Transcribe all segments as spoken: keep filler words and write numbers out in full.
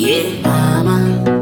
yeah, mama.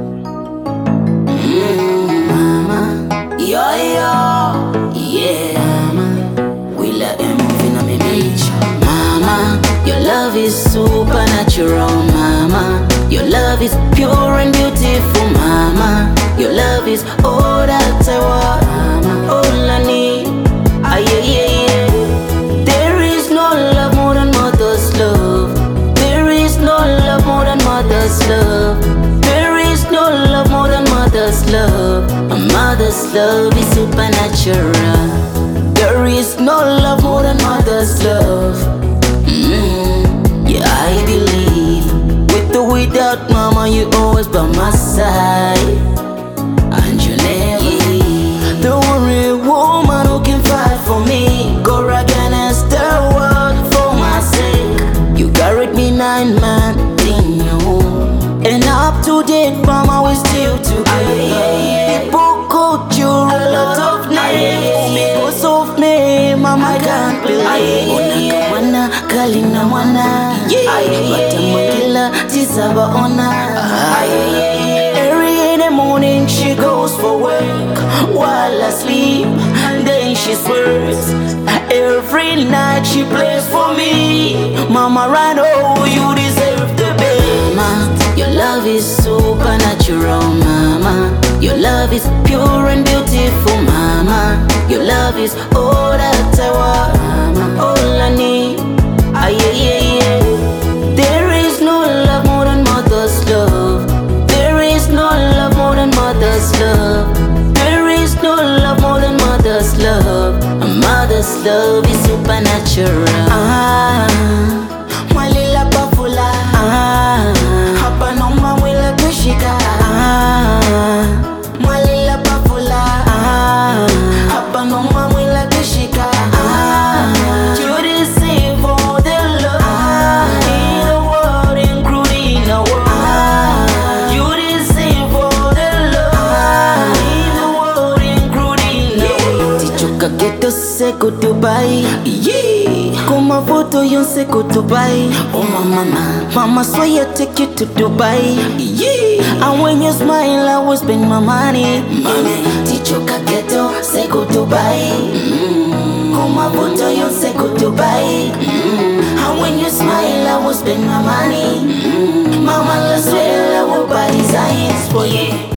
Mm, mama, yo yo, yeah, mama. We let him move in on me beach, mama. Your love is supernatural, mama. Your love is pure and beautiful, mama. Your love is all that I want, mama. All I need, ah yeah yeah yeah. There is no love more than mother's love. There is no love more than mother's love. There is no love more than mother's love. A mother's love is supernatural. There is no love more than mother's love. Mm, yeah, I believe. With or without mama, you always by my side, and you never leave. The only woman who can fight for me, go against the world for my sake. You carried me nine months in your womb, and up to date, mama, we still together. People called you a lot of names because of me, mama, I can't believe. Ona kawana kalina wana, bata magila tisaba ona. Every in the morning she goes for work while I sleep, then she swears. Every night she plays for me. Mama, I know you deserve the best. Mama, your love is supernatural, mama. Your love is pure and beautiful, mama. Your love is all that I want, mama. All I need, ah yeah yeah yeah. There is no love more than mother's love. There is no love more than mother's love. There is no love more than mother's love. A mother's love is supernatural. Ah, mwalila bafula. Ah, hapa noma mwila kushika. Ah, mwalila bafula. Ah, hapa noma mwila kushika. Ah, you deserve all the love in the world, including the world. Ah, you deserve all the love in the world, including the world. Tichoka geto seko Dubai, yeah. Kuma photo yon seko Dubai. Oh mama, mama, mama swear I take you to Dubai, yeah. And when you smile, I will spend my money, money. Tichoka geto seko Dubai. Mm. Kuma photo yon seko Dubai. Mm. And when you smile, I will spend my money. Mm. Mama, I swear I will buy designs for you.